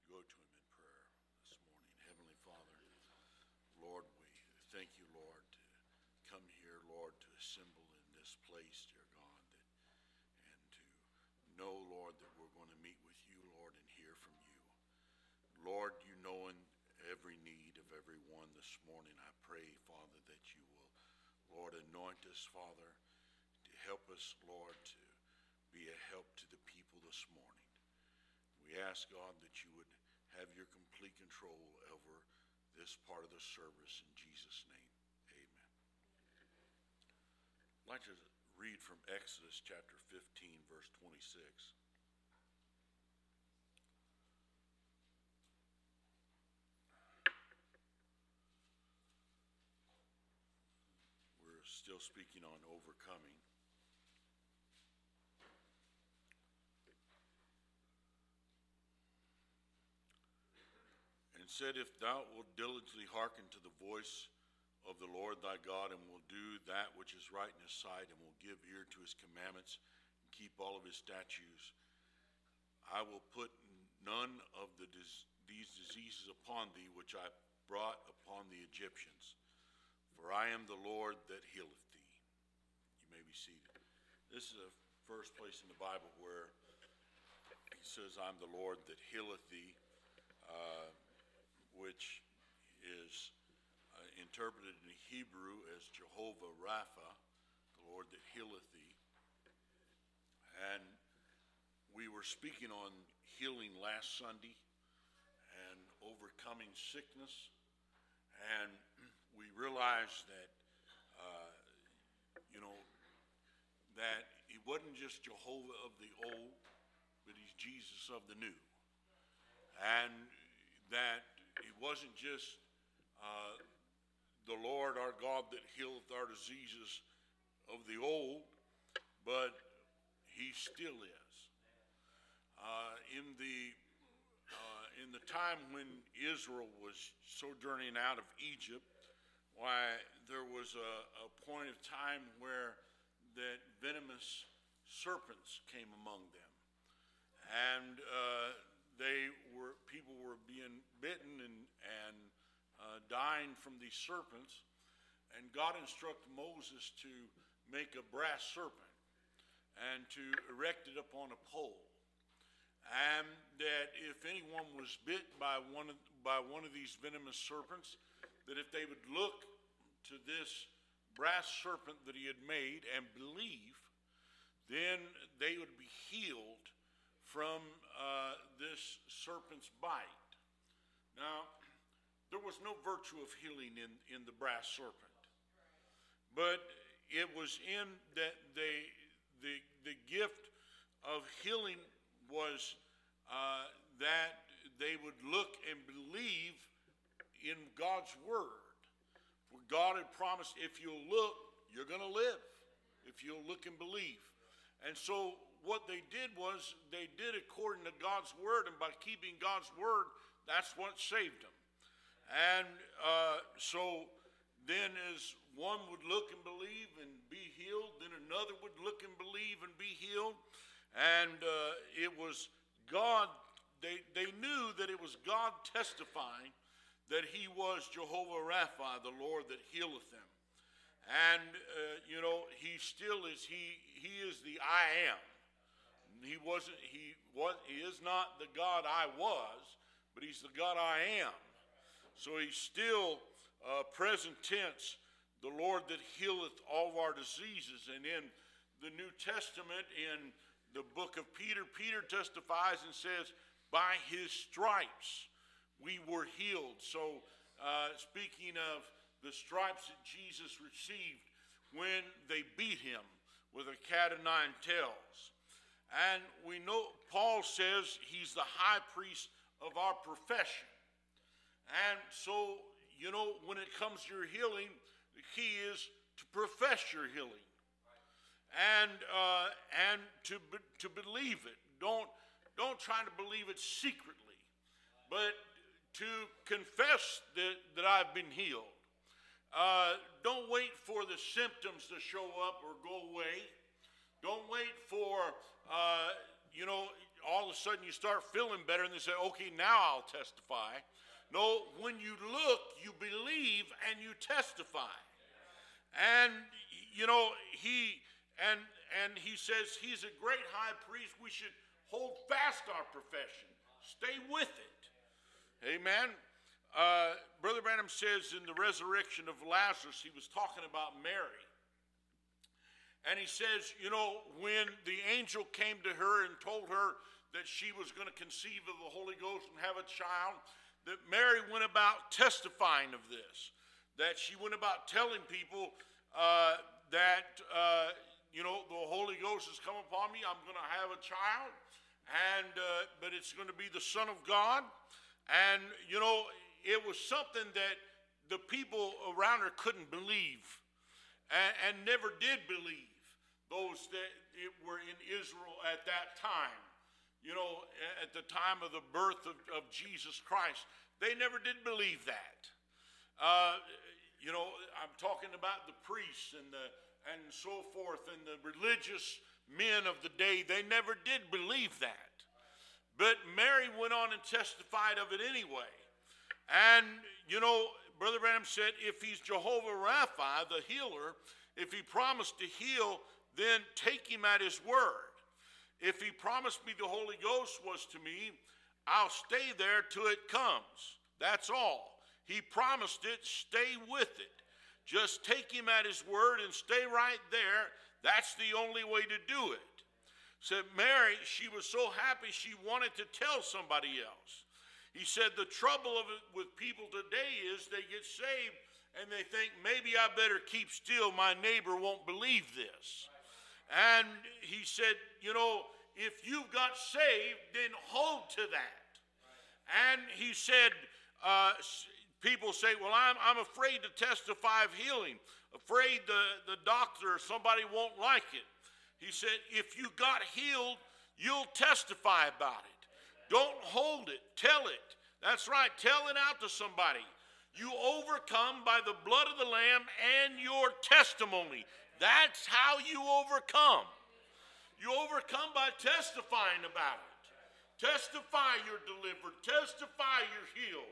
Go to him in prayer this morning. Heavenly Father, Lord, we thank you, Lord, to come here, Lord, to assemble in this place, dear God, and to know, Lord, that we're going to meet with you, Lord, and hear from you. Lord, you know in every need of everyone this morning, I pray, Father, that you will, Lord, anoint us, Father, to help us, Lord, to be a help to the people this morning. We ask, God, that you would have your complete control over this part of the service in Jesus' name. Amen. I'd like to read from Exodus chapter 15, verse 26. We're still speaking on overcoming. And said, if thou wilt diligently hearken to the voice of the Lord thy God, and will do that which is right in his sight, and will give ear to his commandments, and keep all of his statutes, I will put none of these diseases upon thee, which I brought upon the Egyptians. For I am the Lord that healeth thee. You may be seated. This is the first place in the Bible where he says, I'm the Lord that healeth thee, which is interpreted in Hebrew as Jehovah Rapha, the Lord that healeth thee. And we were speaking on healing last Sunday and overcoming sickness, and we realized that that he wasn't just Jehovah of the old, but he's Jesus of the new. And that it wasn't just the Lord our God that healeth our diseases of the old, but he still is. In the time when Israel was sojourning out of Egypt, why there was a point of time where that venomous serpents came among them, and people were being bitten and dying from these serpents, and God instructed Moses to make a brass serpent and to erect it upon a pole, and that if anyone was bit by one of these venomous serpents, that if they would look to this brass serpent that he had made and believe, then they would be healed from this serpent's bite. Now, there was no virtue of healing in the brass serpent, but it was in that the gift of healing was that they would look and believe in God's word. For God had promised, if you'll look, you're going to live. If you'll look and believe. And so what they did was they did according to God's word, and by keeping God's word, that's what saved them. And so then as one would look and believe and be healed, then another would look and believe and be healed. And it was God, they knew that it was God testifying that he was Jehovah Rapha, the Lord that healeth them. And, he still is, he is the I am. He is not the God I was, but he's the God I am. So he's still present tense, the Lord that healeth all of our diseases. And in the New Testament, in the book of Peter, Peter testifies and says, by his stripes we were healed. So speaking of the stripes that Jesus received when they beat him with a cat o' nine tails. And we know Paul says he's the high priest of our profession. And so, when it comes to your healing, the key is to profess your healing. And to believe it. Don't try to believe it secretly, but to confess that I've been healed. Don't wait for the symptoms to show up or go away. Don't wait for, all of a sudden you start feeling better and they say, okay, now I'll testify. No, when you look, you believe and you testify. And, he says he's a great high priest. We should hold fast our profession. Stay with it. Amen. Brother Branham says in the resurrection of Lazarus, he was talking about Mary. And he says, when the angel came to her and told her that she was going to conceive of the Holy Ghost and have a child, that Mary went about testifying of this. That she went about telling people that, the Holy Ghost has come upon me. I'm going to have a child. But it's going to be the Son of God. And, it was something that the people around her couldn't believe and never did believe, those that were in Israel at that time. At the time of the birth of Jesus Christ. They never did believe that. I'm talking about the priests and so forth and the religious men of the day. They never did believe that. But Mary went on and testified of it anyway. And, Brother Branham said, if he's Jehovah Rapha, the healer, if he promised to heal, then take him at his word. If he promised me the Holy Ghost was to me, I'll stay there till it comes. That's all. He promised it, stay with it. Just take him at his word and stay right there. That's the only way to do it. So Mary, she was so happy she wanted to tell somebody else. He said the trouble of it with people today is they get saved and they think maybe I better keep still. My neighbor won't believe this. And he said, if you've got saved, then hold to that. And he said, people say, well, I'm afraid to testify of healing, afraid the doctor or somebody won't like it. He said, if you got healed, you'll testify about it. Don't hold it. Tell it. That's right. Tell it out to somebody. You overcome by the blood of the Lamb and your testimony. That's how you overcome. You overcome by testifying about it. Testify you're delivered. Testify you're healed.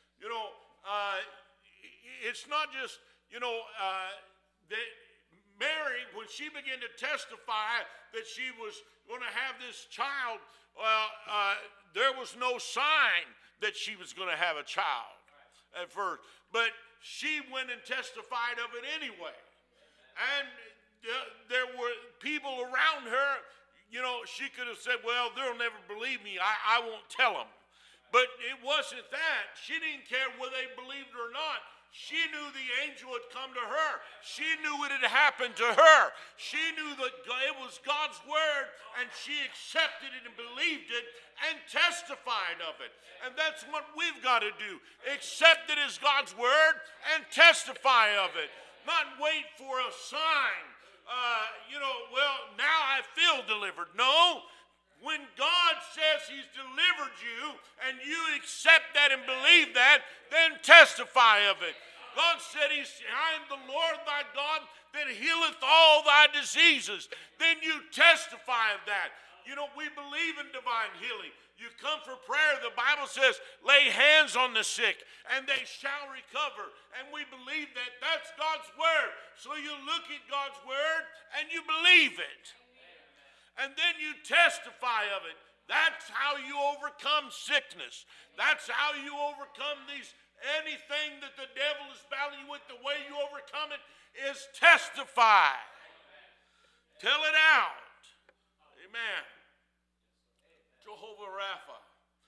It's not just, that Mary, when she began to testify that she was going to have this child, there was no sign that she was going to have a child at first. But she went and testified of it anyway. And there were people around her, she could have said, well, they'll never believe me. I won't tell them. But it wasn't that. She didn't care whether they believed it or not. She knew the angel had come to her. She knew it had happened to her. She knew that it was God's word, and she accepted it and believed it and testified of it. And that's what we've got to do. Accept it as God's word and testify of it. Not wait for a sign. Now I feel delivered. No. When God says he's delivered you and you accept that and believe that, then testify of it. God said I am the Lord thy God that healeth all thy diseases. Then you testify of that. We believe in divine healing. You come for prayer, the Bible says, lay hands on the sick and they shall recover. And we believe that that's God's word. So you look at God's word and you believe it. And then you testify of it. That's how you overcome sickness. That's how you overcome anything that the devil is battling with. The way you overcome it is testify. Tell it out. Amen. Jehovah Rapha.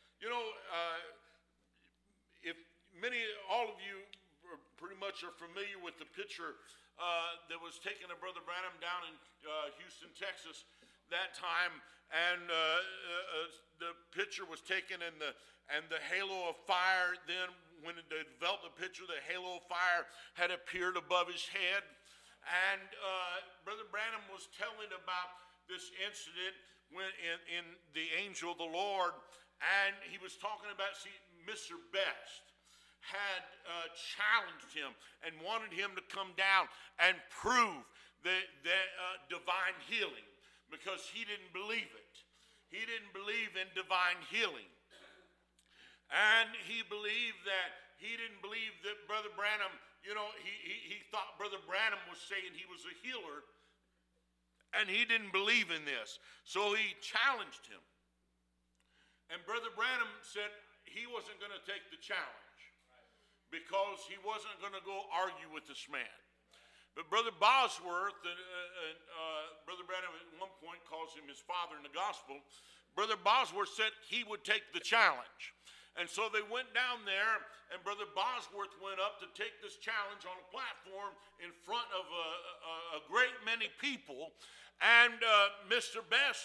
If all of you pretty much are familiar with the picture that was taken of Brother Branham down in Houston, Texas, that time, and the picture was taken, and the halo of fire. Then, when they developed the picture, the halo of fire had appeared above his head, and Brother Branham was telling about this incident when in the angel of the Lord, and he was talking about Mr. Best had challenged him and wanted him to come down and prove the divine healing. Because he didn't believe it. he didn't believe in divine healing. And he believed that, he didn't believe that Brother Branham, he thought Brother Branham was saying he was a healer, and he didn't believe in this. So he challenged him. And Brother Branham said he wasn't going to take the challenge because he wasn't going to go argue with this man. But Brother Bosworth, Brother Branham at one point calls him his father in the gospel, Brother Bosworth said he would take the challenge. And so they went down there, and Brother Bosworth went up to take this challenge on a platform in front of a great many people. And Mr. Best,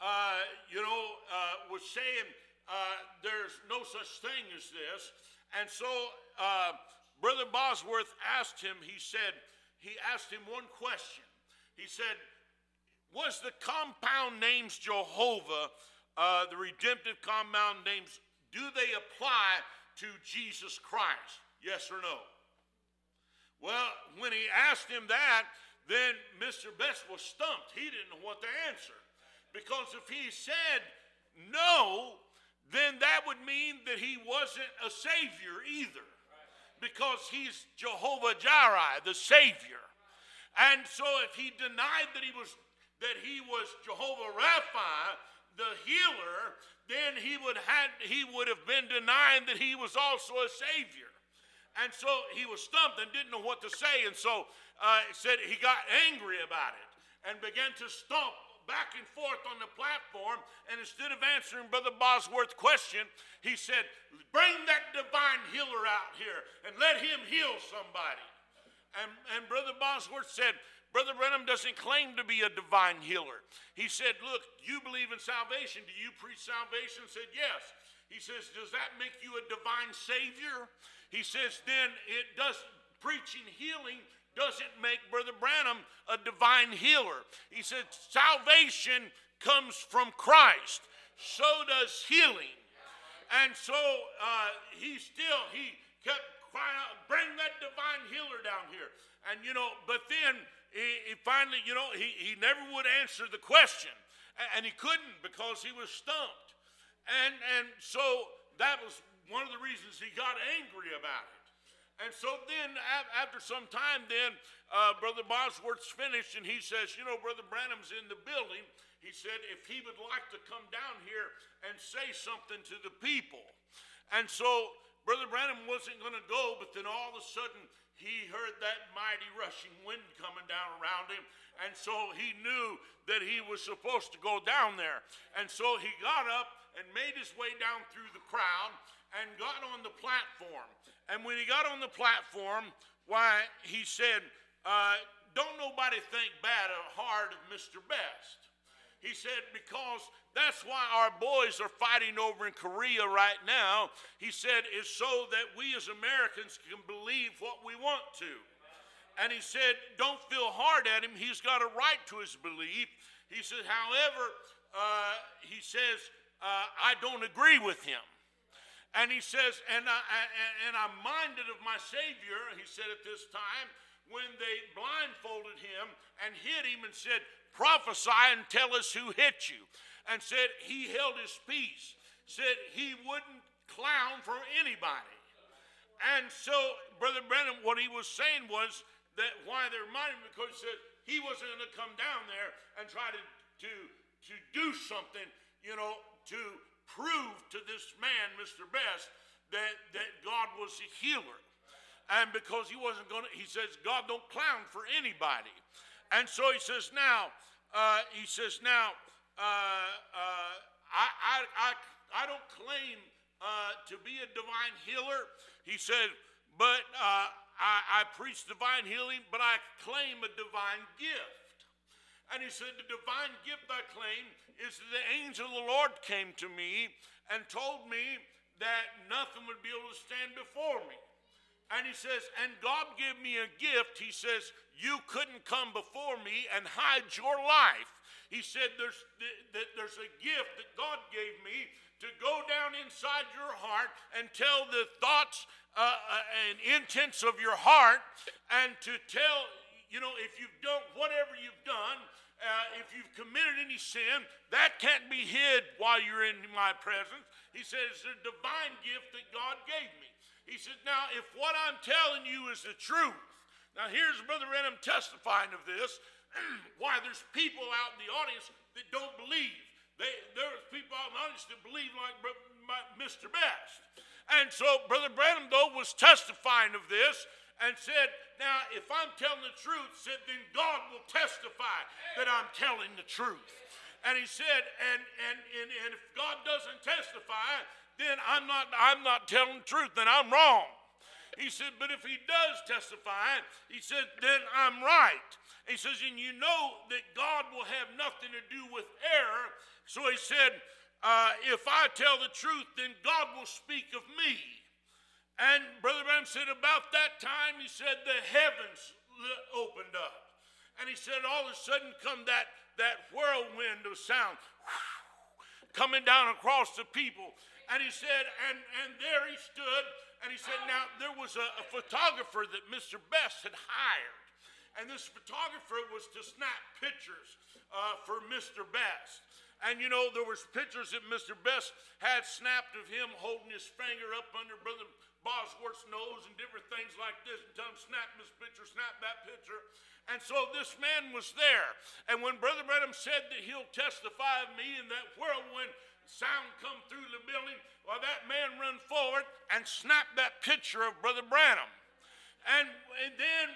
was saying there's no such thing as this. And so Brother Bosworth asked him, he asked him one question. He said, was the compound names Jehovah, the redemptive compound names, do they apply to Jesus Christ? Yes or no? Well, when he asked him that, then Mr. Best was stumped. He didn't know what to answer. Because if he said no, then that would mean that he wasn't a Savior either. Because he's Jehovah Jireh, the Savior. And so if he denied that he was Jehovah Rapha, the healer, then he would have been denying that he was also a Savior. And so he was stumped and didn't know what to say. And so said he got angry about it and began to stomp back and forth on the platform. And instead of answering Brother Bosworth's question, he said, bring that divine healer out here and let him heal somebody. And Brother Bosworth said, Brother Branham doesn't claim to be a divine healer. He said, look, you believe in salvation. Do you preach salvation? I said, yes. He says, does that make you a divine Savior? He says, then preaching healing doesn't make Brother Branham a divine healer. He said, salvation comes from Christ. So does healing. And so he kept crying out, bring that divine healer down here. And, but then he finally, he never would answer the question. And he couldn't because he was stumped. And so that was one of the reasons he got angry about it. And so then after some time then, Brother Bosworth's finished and he says, Brother Branham's in the building. He said if he would like to come down here and say something to the people. And so Brother Branham wasn't going to go, but then all of a sudden he heard that mighty rushing wind coming down around him. And so he knew that he was supposed to go down there. And so he got up and made his way down through the crowd and got on the platform. And when he got on the platform, he said, don't nobody think bad or hard of Mr. Best. He said, because that's why our boys are fighting over in Korea right now. He said, is so that we as Americans can believe what we want to. And he said, don't feel hard at him. He's got a right to his belief. He said, however, I don't agree with him. And he says, and I'm minded of my Savior, he said at this time, when they blindfolded him and hit him and said, prophesy and tell us who hit you. And said he held his peace. Said he wouldn't clown for anybody. And so Brother Branham, what he was saying was that why they reminded him, because he said he wasn't going to come down there and try to do something, to prove to this man, Mr. Best, that God was a healer. And because he wasn't going to, he says, God don't clown for anybody. And so he says, now, I don't claim to be a divine healer. He said, but I preach divine healing, but I claim a divine gift. And he said, the divine gift I claim is that the angel of the Lord came to me and told me that nothing would be able to stand before me. And he says, and God gave me a gift. He says, you couldn't come before me and hide your life. He said, there's a gift that God gave me to go down inside your heart and tell the thoughts and intents of your heart, and to tell, if you've done whatever you've done, if you've committed any sin, that can't be hid while you're in my presence. He said, it's a divine gift that God gave me. He said, now, if what I'm telling you is the truth, now here's Brother Branham testifying of this, why there's people out in the audience that don't believe. There's people out in the audience that believe like Mr. Best. And so Brother Branham, though, was testifying of this and said, now, if I'm telling the truth, said, then God will testify that I'm telling the truth. And he said, and if God doesn't testify, then I'm not telling the truth, then I'm wrong. He said, but if he does testify, he said, then I'm right. He says, and you know that God will have nothing to do with error. So he said, if I tell the truth, then God will speak of me. And Brother Branham said, about that time, he said, the heavens opened up. And he said, all of a sudden come that whirlwind of sound coming down across the people. And he said, and there he stood, and he said, now there was a photographer that Mr. Best had hired. And this photographer was to snap pictures for Mr. Best. And you know, there was pictures that Mr. Best had snapped of him holding his finger up under Brother Bosworth's nose and different things like this, and tell him, snap this picture, snap that picture. And so this man was there. And when Brother Branham said that he'll testify of me, and that whirlwind sound come through the building, well, that man run forward and snapped that picture of Brother Branham. And then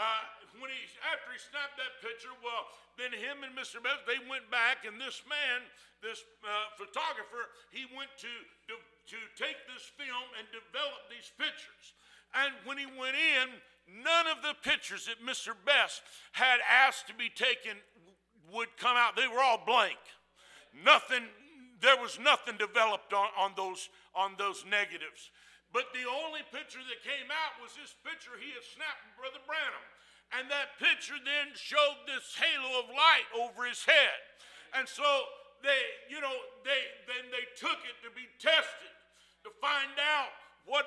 after he snapped that picture, well, then him and Mr. Best, they went back, and this man, this photographer, he went to take this film and develop these pictures. And when he went in, none of the pictures that Mr. Best had asked to be taken would come out. They were all blank. Nothing. There was nothing developed on those negatives. But the only picture that came out was this picture he had snapped with Brother Branham. And that picture then showed this halo of light over his head. And so they took it to be tested to find out what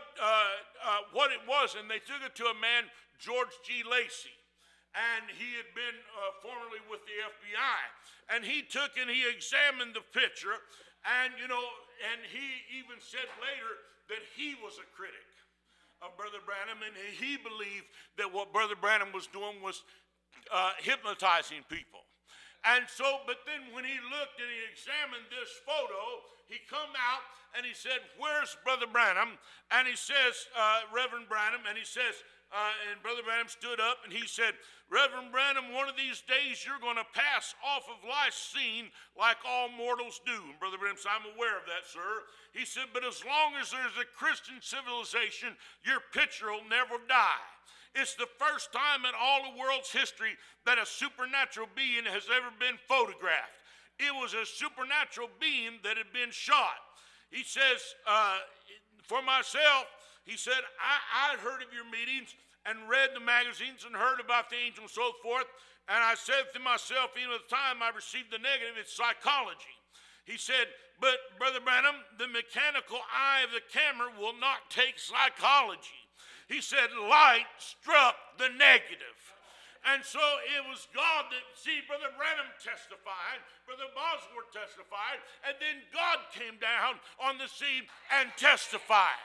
it was. And they took it to a man, George G. Lacey. And he had been formerly with the FBI. And he took and he examined the picture. And, and he even said later that he was a critic of Brother Branham. And he believed that what Brother Branham was doing was hypnotizing people. And so, but then when he looked and he examined this photo, he come out and he said, where's Brother Branham? And he says, Reverend Branham, and he says, and Brother Branham stood up and he said, Reverend Branham, one of these days you're going to pass off of life's scene like all mortals do. And Brother Branham said, I'm aware of that, sir. He said, but as long as there's a Christian civilization, your picture will never die. It's the first time in all the world's history that a supernatural being has ever been photographed. It was a supernatural being that had been shot. He says, for myself, he said, I'd heard of your meetings and read the magazines and heard about the angel and so forth. And I said to myself, even at the time I received the negative, it's psychology. He said, but Brother Branham, the mechanical eye of the camera will not take psychology. He said, light struck the negative. And so it was God that, Brother Branham testified, Brother Bosworth testified, and then God came down on the scene and testified.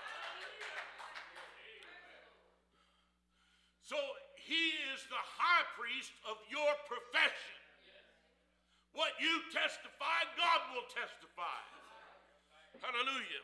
So he is the high priest of your profession. What you testify, God will testify. Hallelujah.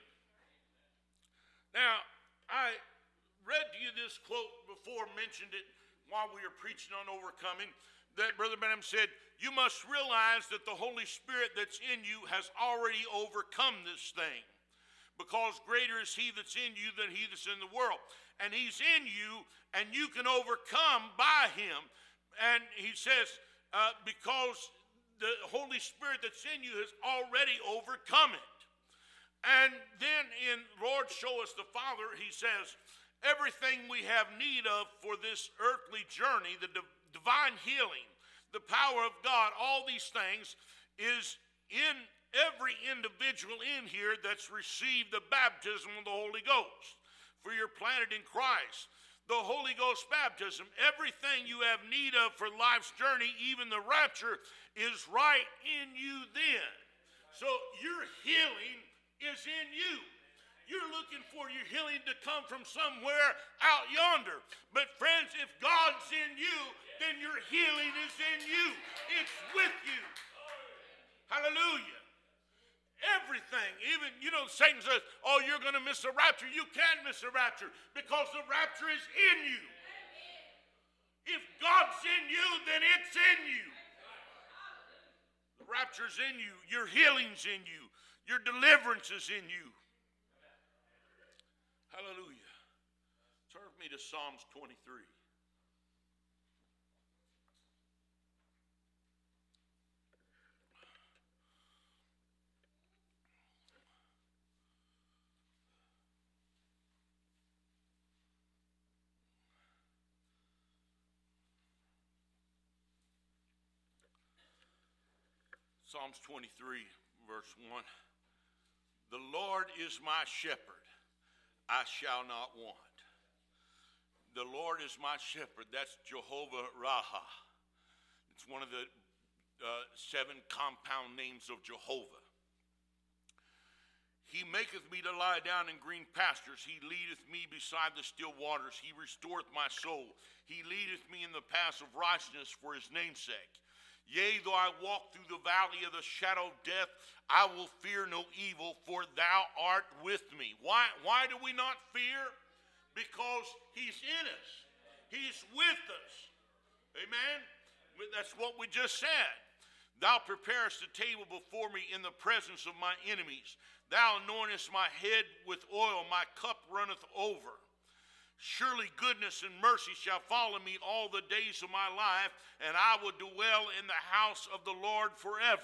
Now, I read to you this quote before, mentioned it while we were preaching on overcoming, that Brother Branham said, you must realize that the Holy Spirit that's in you has already overcome this thing, because greater is he that's in you than he that's in the world. And he's in you, and you can overcome by him. And he says, because the Holy Spirit that's in you has already overcome it. And then in Lord Show Us the Father, he says, everything we have need of for this earthly journey, the divine healing, the power of God, all these things is in every individual in here that's received the baptism of the Holy Ghost. For you're planted in Christ. the Holy Ghost baptism. Everything you have need of for life's journey, even the rapture, is right in you then. So your healing is in you. You're looking for your healing to come from somewhere out yonder. But friends, if God's in you, then your healing is in you. It's with you. Hallelujah. Everything, even, Satan says, oh, you're going to miss the rapture. You can't miss the rapture because the rapture is in you. If God's in you, then it's in you. The rapture's in you. Your healing's in you. Your deliverance is in you. Hallelujah. Turn with me to Psalms 23. Psalms 23, verse 1. The Lord is my shepherd, I shall not want. The Lord is my shepherd. That's Jehovah Raha. It's one of the 7 compound names of Jehovah. He maketh me to lie down in green pastures. He leadeth me beside the still waters. He restoreth my soul. He leadeth me in the paths of righteousness for his name's sake. Yea, though I walk through the valley of the shadow of death, I will fear no evil, for thou art with me. Why do we not fear? Because he's in us. He's with us. Amen? That's what we just said. Thou preparest a table before me in the presence of my enemies. Thou anointest my head with oil, my cup runneth over. Surely goodness and mercy shall follow me all the days of my life, and I will dwell in the house of the Lord forever.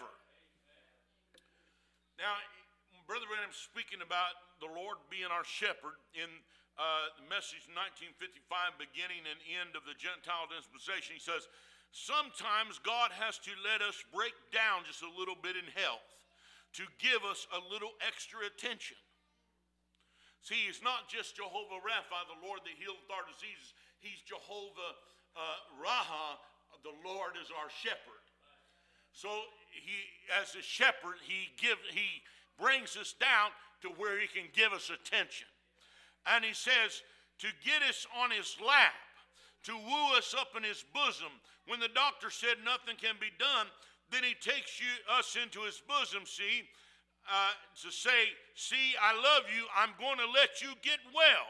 Now, Brother Branham's speaking about the Lord being our shepherd in the Message 1955, beginning and end of the Gentile dispensation. He says, sometimes God has to let us break down just a little bit in health to give us a little extra attention. See, he's not just Jehovah Rapha, the Lord that healeth our diseases. He's Jehovah Raha, the Lord is our shepherd. So he, as a shepherd, he brings us down to where he can give us attention. And he says to get us on his lap, to woo us up in his bosom. When the doctor said nothing can be done, then he takes us into his bosom, to say, see, I love you, I'm going to let you get well.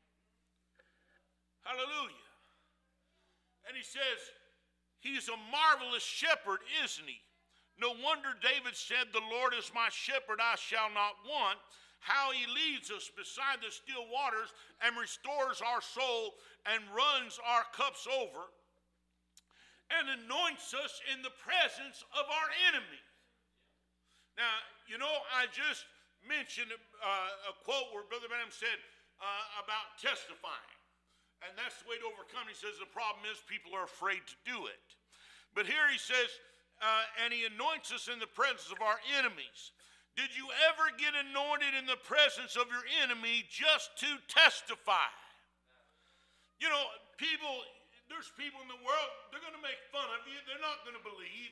Hallelujah. And he says, he's a marvelous shepherd, isn't he? No wonder David said, the Lord is my shepherd, I shall not want. How he leads us beside the still waters and restores our soul and runs our cups over and anoints us in the presence of our enemies. Now, I just mentioned a quote where Brother Branham said about testifying. And that's the way to overcome. He says the problem is people are afraid to do it. But here he says, and he anoints us in the presence of our enemies. Did you ever get anointed in the presence of your enemy just to testify? There's people in the world, they're going to make fun of you. They're not going to believe.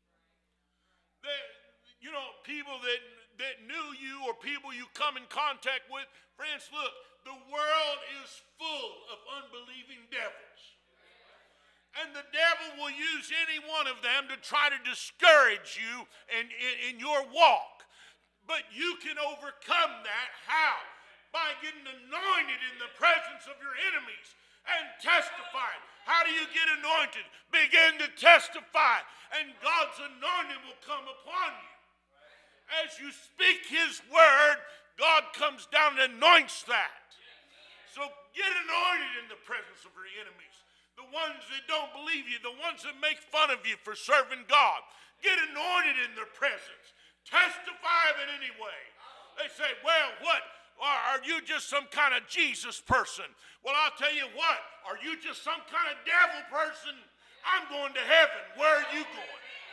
People that knew you or people you come in contact with. Friends, look, the world is full of unbelieving devils. And the devil will use any one of them to try to discourage you in your walk. But you can overcome that. How? By getting anointed in the presence of your enemies and testifying. How do you get anointed? Begin to testify, and God's anointing will come upon you. As you speak his word, God comes down and anoints that. So get anointed in the presence of your enemies. The ones that don't believe you, the ones that make fun of you for serving God, get anointed in their presence. Testify of it anyway. They say, well, what? Are you just some kind of Jesus person? Well, I'll tell you what. Are you just some kind of devil person? I'm going to heaven. Where are you going?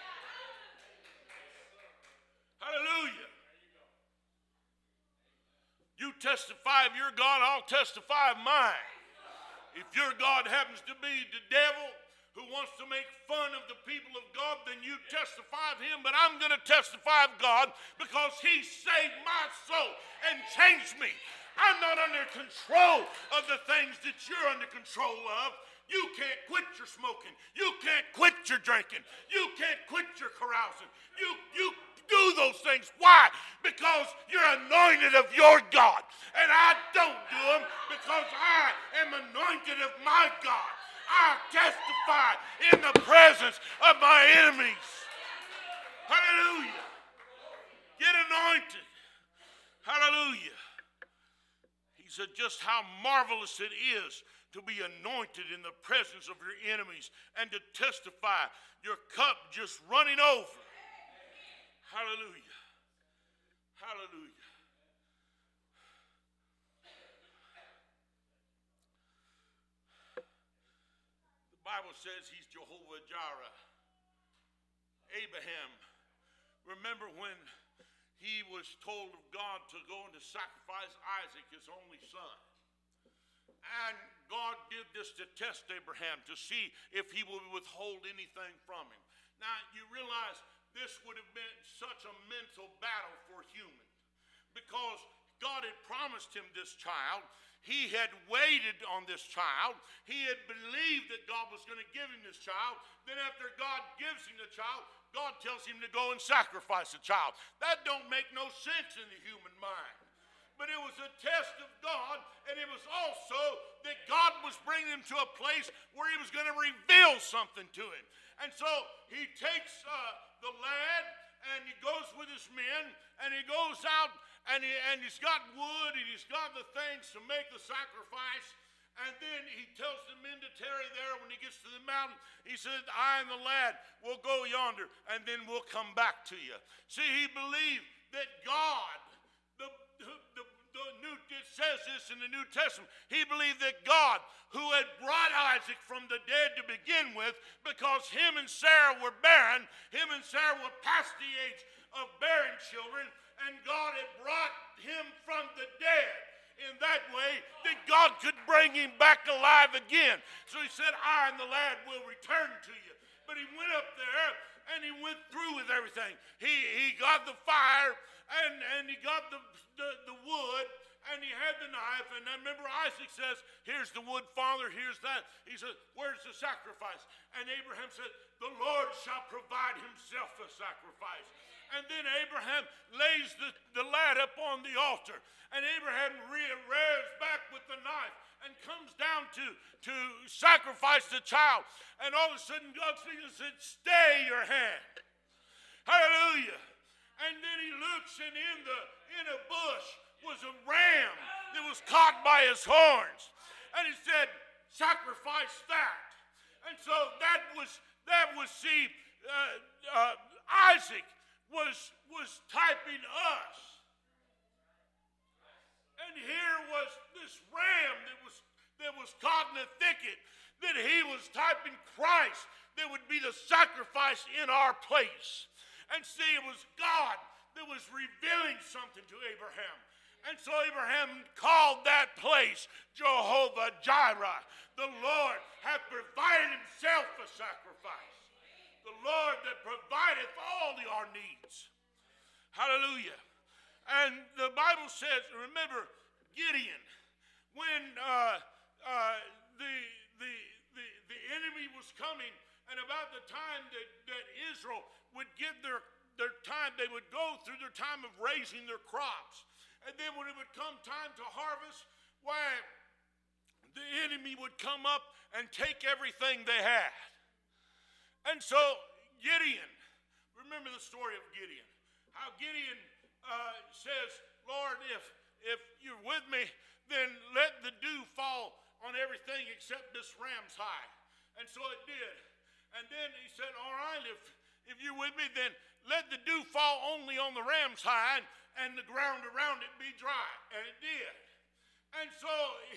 Hallelujah. You testify of your God, I'll testify of mine. If your God happens to be the devil who wants to make fun of the people of God, then you testify of him. But I'm going to testify of God because he saved my soul and changed me. I'm not under control of the things that you're under control of. You can't quit your smoking. You can't quit your drinking. You can't quit your carousing. You do those things. Why? Because you're anointed of your God. And I don't do them because I am anointed of my God. I testify in the presence of my enemies. Hallelujah. Get anointed. Hallelujah. He said just how marvelous it is to be anointed in the presence of your enemies and to testify your cup just running over. Hallelujah. Hallelujah. The Bible says he's Jehovah Jireh. Abraham, remember when he was told of God to go and to sacrifice Isaac, his only son. And God did this to test Abraham to see if he would withhold anything from him. Now, you realize this would have been such a mental battle for human because God had promised him this child. He had waited on this child. He had believed that God was going to give him this child. Then after God gives him the child, God tells him to go and sacrifice the child. That don't make no sense in the human mind. But it was a test of God, and it was also that God was bringing him to a place where he was going to reveal something to him. And so he takes the lad, and he goes with his men, and he goes out, and he's got wood, and he's got the things to make the sacrifice. And then he tells the men to tarry there. When he gets to the mountain, he said, I and the lad will go yonder, and then we'll come back to you. See, he believed that God, it says this in the New Testament, he believed that God, who had brought Isaac from the dead to begin with, because him and Sarah were barren, him and Sarah were past the age of bearing children, and God had brought him from the dead in that way that God could bring him back alive again. So he said, I and the lad will return to you. But he went up there and he went through with everything. He got the fire and he got the wood and he had the knife. And I remember Isaac says, here's the wood, Father, here's that. He says, where's the sacrifice? And Abraham said, the Lord shall provide himself a sacrifice. And then Abraham lays the lad up on the altar. And Abraham rears back with the knife and comes down to sacrifice the child. And all of a sudden God speaks and said, stay your hand. Hallelujah. And then he looks, and in a bush was a ram that was caught by his horns. And he said, sacrifice that. And so that was see, Isaac was typing us. And here was this ram that was caught in a thicket, that he was typing Christ that would be the sacrifice in our place. And see, it was God that was revealing something to Abraham. And so Abraham called that place Jehovah Jireh. The Lord hath provided himself a sacrifice. The Lord that provideth all our needs. Hallelujah. And the Bible says, remember Gideon, when the enemy was coming, and about the time that Israel would get their time, they would go through their time of raising their crops. And then when it would come time to harvest, why, the enemy would come up and take everything they had. And so Gideon, remember the story of Gideon. How Gideon says, Lord, if you're with me, then let the dew fall on everything except this ram's hide. And so it did. And then he said, all right, if you're with me, then let the dew fall only on the ram's hide and the ground around it be dry. And it did. And so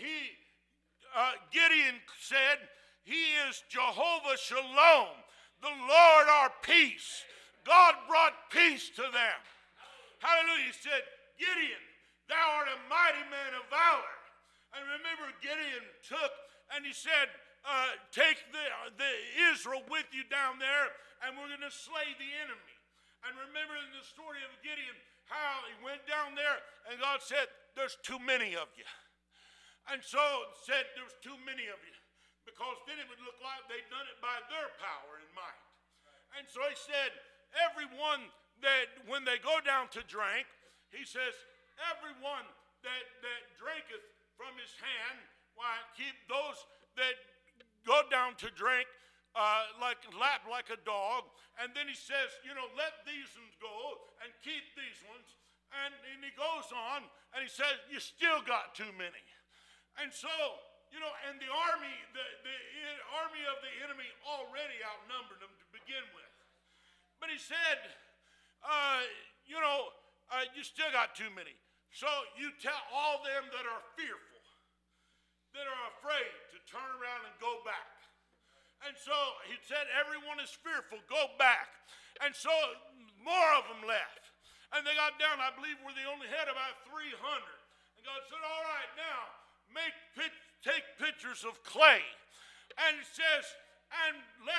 Gideon said, he is Jehovah Shalom, the Lord our peace. God brought peace to them. Hallelujah. He said, Gideon, thou art a mighty man of valor. And remember, Gideon took and he said, take the Israel with you down there, and we're going to slay the enemy. And remember in the story of Gideon, how he went down there, and God said, there's too many of you. And so said, there's too many of you. Because then it would look like they'd done it by their power and might. And so he said, everyone that, when they go down to drink, he says, everyone that drinketh from his hand, why, keep those that go down to drink lap like a dog. And then he says, let these ones go and keep these ones. And he goes on and he says, you still got too many. And so, and the army of the enemy already outnumbered them to begin with. But he said, you still got too many. So you tell all them that are fearful, that are afraid, to turn around and go back. And so he said, everyone is fearful, go back. And so more of them left. And they got down, I believe, where they only had about 300. And God said, all right, now, take pictures of clay. And it says, and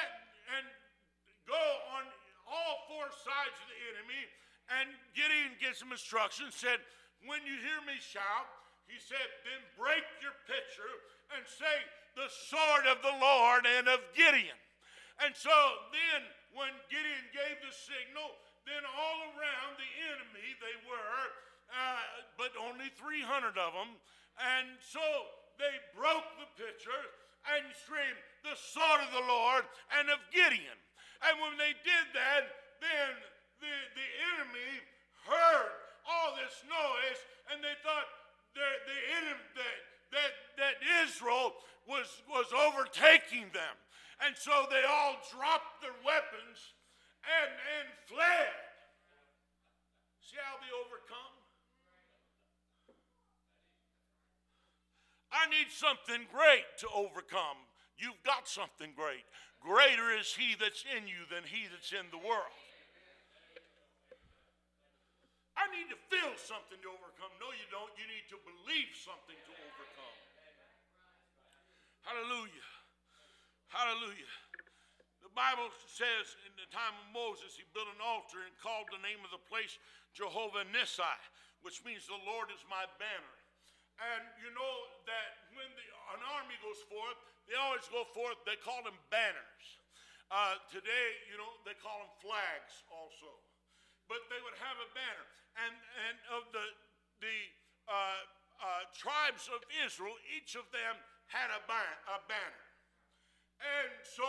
go on all four sides of the enemy. And Gideon gives them instructions, said, when you hear me shout, he said, then break your pitcher and say, the sword of the Lord and of Gideon. And so then when Gideon gave the signal, then all around the enemy they were, but only 300 of them. And so they broke the pitcher and screamed, the sword of the Lord and of Gideon. And when they did that, then the enemy heard all this noise, and they thought the enemy that Israel was overtaking them. And so they all dropped their weapons and fled. See how they overcome? I need something great to overcome. You've got something great. Greater is he that's in you than he that's in the world. I need to feel something to overcome. No, you don't. You need to believe something to overcome. Hallelujah. Hallelujah. The Bible says in the time of Moses, he built an altar and called the name of the place Jehovah Nissi, which means the Lord is my banner. And you know that when an army goes forth, they always go forth, they call them banners. Today, they call them flags also. But they would have a banner. And of the tribes of Israel, each of them had a banner. And so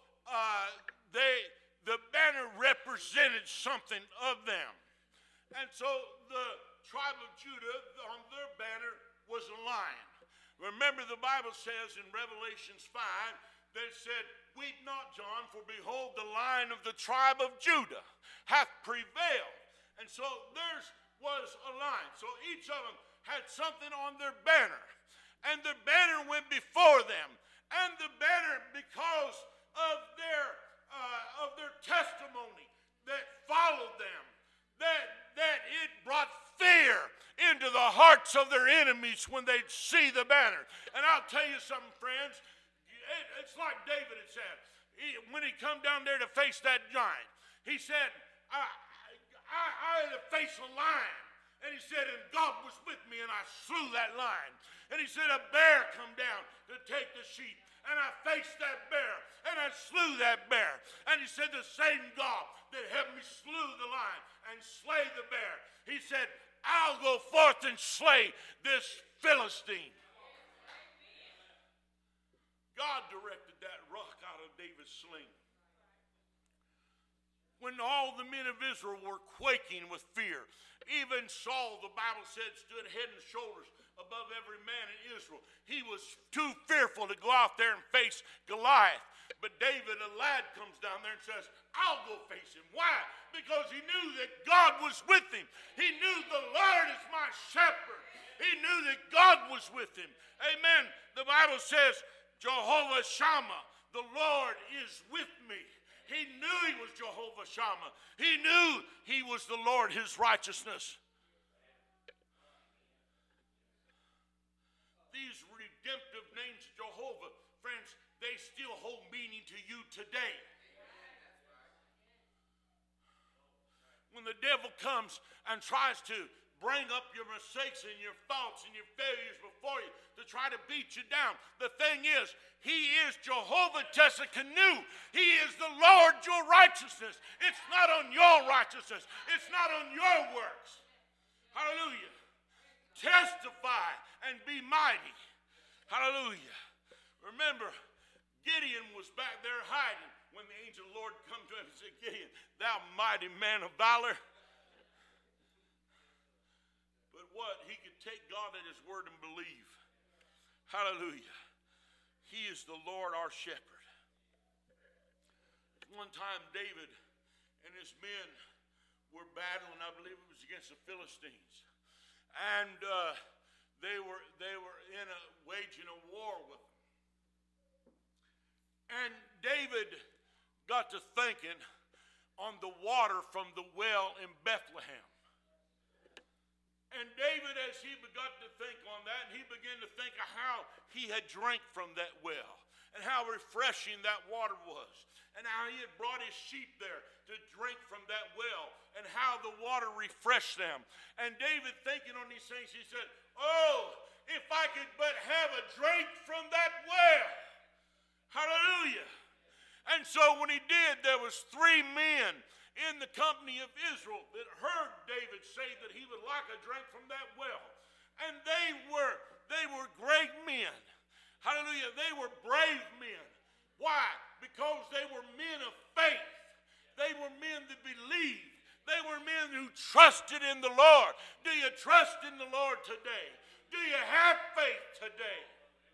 the banner represented something of them. And so the tribe of Judah, on their banner, was a lion. Remember, the Bible says in Revelations 5, that it said, weep not, John, for behold, the Lion of the tribe of Judah hath prevailed. And so theirs was a lion. So each of them had something on their banner. And the banner went before them. And the banner, because of their testimony that followed them, that it brought fear into the hearts of their enemies when they'd see the banner. And I'll tell you something, friends. It's like David had said. When he come down there to face that giant, he said, I had to face a lion. And he said, and God was with me, and I slew that lion. And he said, a bear come down to take the sheep. And I faced that bear, and I slew that bear. And he said, the same God that helped me slew the lion and slay the bear, he said, I'll go forth and slay this Philistine. God directed that rock out of David's sling. When all the men of Israel were quaking with fear, even Saul, the Bible said, stood head and shoulders above every man in Israel. He was too fearful to go out there and face Goliath. But David, a lad, comes down there and says, I'll go face him. Why? Because he knew that God was with him. He knew the Lord is my shepherd. He knew that God was with him. Amen. The Bible says, Jehovah Shammah, the Lord is with me. He knew he was Jehovah Shammah. He knew he was the Lord, his righteousness. These redemptive names of Jehovah when the devil comes and tries to bring up your mistakes and your faults and your failures before you to try to beat you down. The thing is, he is Jehovah Tessakenu. He is the Lord your righteousness. It's not on your righteousness. It's not on your works. Hallelujah. Testify and be mighty. Hallelujah. Remember, Gideon was back there hiding when the angel of the Lord come to him and said, Gideon, thou mighty man of valor. But what? He could take God at his word and believe. Hallelujah. He is the Lord our shepherd. One time David and his men were battling, I believe it was against the Philistines. And they were waging a war with them. And David got to thinking on the water from the well in Bethlehem. And David, as he began to think on that, he began to think of how he had drank from that well and how refreshing that water was and how he had brought his sheep there to drink from that well and how the water refreshed them. And David, thinking on these things, he said, oh, if I could but have a drink from that well. Hallelujah. And so when he did, there was 3 men in the company of Israel that heard David say that he would like a drink from that well. And they were great men. Hallelujah. They were brave men. Why? Because they were men of faith. They were men that believed. They were men who trusted in the Lord. Do you trust in the Lord today? Do you have faith today?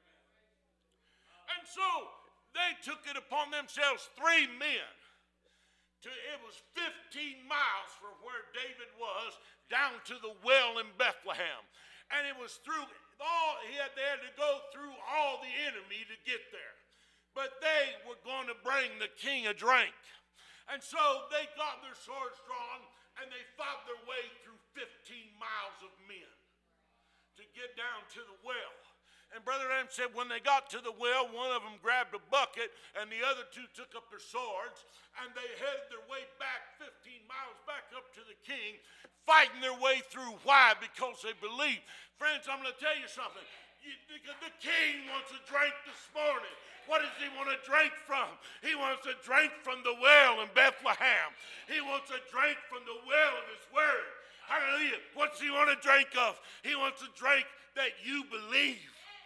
And so they took it upon themselves, 3 men. It was 15 miles from where David was down to the well in Bethlehem. And it was through they had to go through all the enemy to get there. But they were going to bring the king a drink. And so they got their swords drawn and they fought their way through 15 miles of men to get down to the well. And Brother Adam said when they got to the well, one of them grabbed a bucket and the other 2 took up their swords and they headed their way back 15 miles back up to the king, fighting their way through. Why? Because they believed. Friends, I'm going to tell you something. The king wants a drink this morning. What does he want to drink from? He wants to drink from the well in Bethlehem. He wants a drink from the well of his word. Hallelujah. What's he want to drink of? He wants to drink that you believe.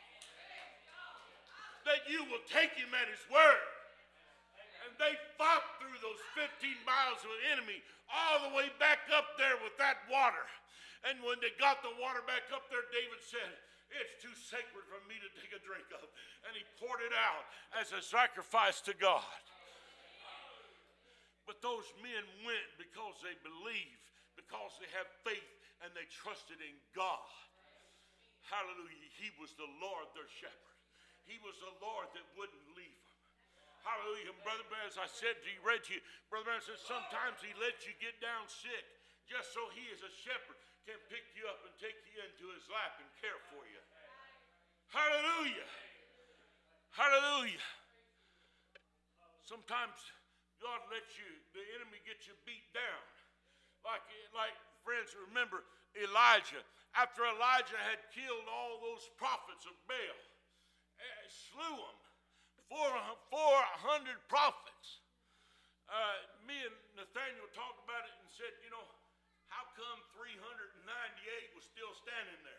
That you will take him at his word. And they fought through those 15 miles of the enemy all the way back up there with that water. And when they got the water back up there, David said, it's too sacred for me to take a drink of. And he poured it out as a sacrifice to God. But those men went because they believed, because they had faith, and they trusted in God. Hallelujah. He was the Lord, their shepherd. He was the Lord that wouldn't leave them. Hallelujah. Brother Branham, as I said to you, read to you, Brother Branham says sometimes he lets you get down sick just so he as a shepherd can pick you up and take you into his lap and care for you. Hallelujah. Hallelujah. Sometimes God lets the enemy get you beat down. Like friends, remember Elijah. After Elijah had killed all those prophets of Baal, slew them, 400 prophets. Me and Nathaniel talked about it and said, how come 398 was still standing there?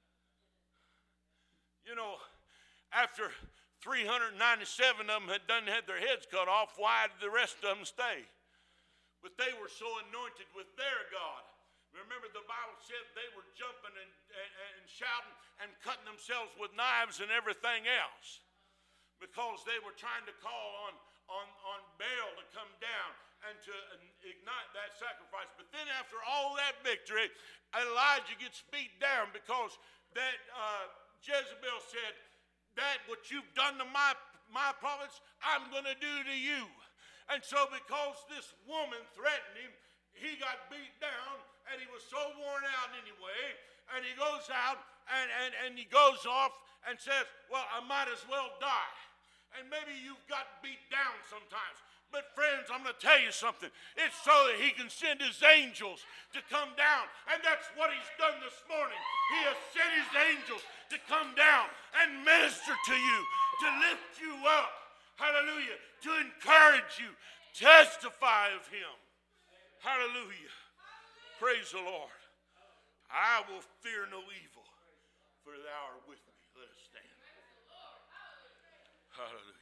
After 397 of them had their heads cut off, why did the rest of them stay? But they were so anointed with their God. Remember, the Bible said they were jumping and shouting and cutting themselves with knives and everything else because they were trying to call on Baal to come down and to ignite that sacrifice. But then after all that victory, Elijah gets beat down because that Jezebel said, that what you've done to my prophets, I'm going to do to you. And so because this woman threatened him, he got beat down and he was so worn out anyway. And he goes out and he goes off and says, well, I might as well die. And maybe you've got beat down sometimes. But friends, I'm going to tell you something. It's so that he can send his angels to come down. And that's what he's done this morning. He has sent his angels to come down and minister to you, to lift you up. Hallelujah. To encourage you. Testify of him. Hallelujah. Praise the Lord. I will fear no evil, for thou art with me. Let us stand. Hallelujah.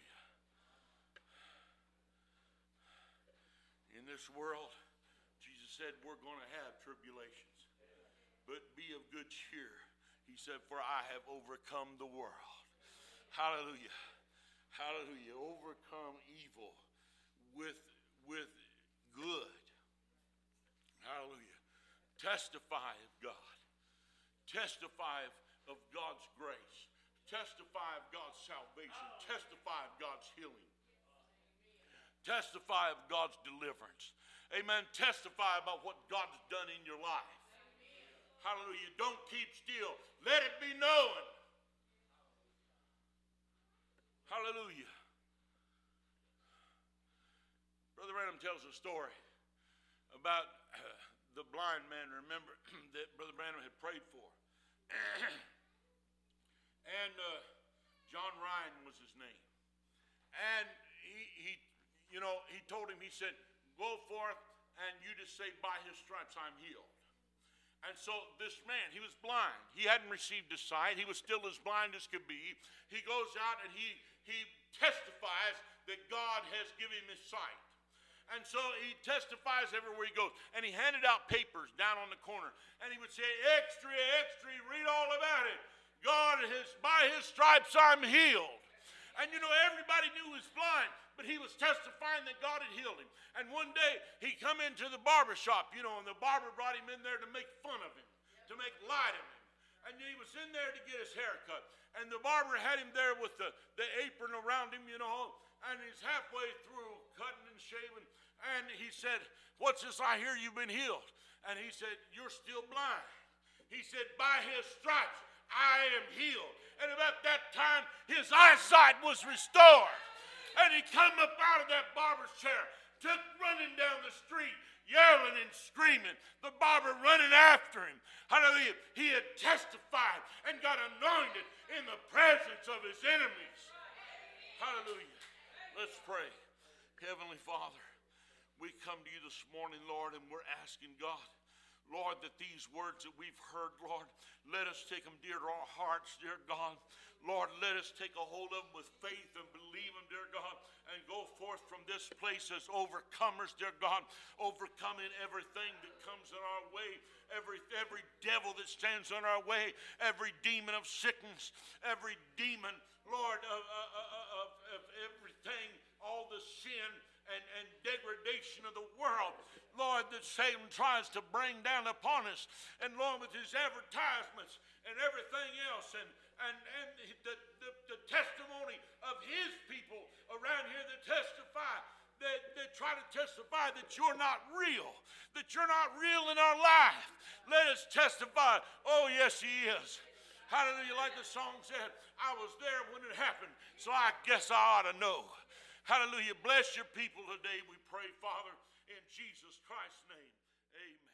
In this world, Jesus said we're going to have tribulations. But be of good cheer. He said, for I have overcome the world. Hallelujah. Hallelujah. Overcome evil with good. Hallelujah. Testify of God. Testify of God's grace. Testify of God's salvation. Testify of God's healing. Testify of God's deliverance. Amen. Testify about what God's done in your life. Hallelujah. Don't keep still. Let it be known. Hallelujah. Brother Branham tells a story about the blind man, remember, that Brother Branham had prayed for. And John Ryan was his name. And he told him, he said, go forth and you just say, by his stripes I'm healed. And so this man, he was blind. He hadn't received his sight. He was still as blind as could be. He goes out and he testifies that God has given him his sight. And so he testifies everywhere he goes. And he handed out papers down on the corner. And he would say, extra, extra, read all about it. God has, by his stripes I'm healed. And everybody knew he was blind, but he was testifying that God had healed him. And one day he come into the barber shop, and the barber brought him in there to make fun of him, to make light of him. And he was in there to get his hair cut. And the barber had him there with the apron around him, and he's halfway through cutting and shaving. And he said, what's this I hear you've been healed? And he said, you're still blind. He said, by his stripes I am healed. And about that time, his eyesight was restored. And he come up out of that barber's chair, took running down the street, yelling and screaming, the barber running after him. Hallelujah. He had testified and got anointed in the presence of his enemies. Hallelujah. Let's pray. Heavenly Father, we come to you this morning, Lord, and we're asking God, Lord, that these words that we've heard, Lord, let us take them dear to our hearts, dear God. Lord, let us take a hold of them with faith and believe them, dear God, and go forth from this place as overcomers, dear God, overcoming everything that comes in our way, every devil that stands in our way, every demon of sickness, every demon, Lord, of everything, all the sin and degradation of the world, Lord, that Satan tries to bring down upon us. And Lord, with his advertisements and everything else, and the testimony of his people around here that testify, that try to testify that you're not real in our life. Let us testify, oh yes, he is. Hallelujah, like the song said, I was there when it happened, so I guess I ought to know. Hallelujah, bless your people today, we pray, Father, in Jesus Christ's name, amen.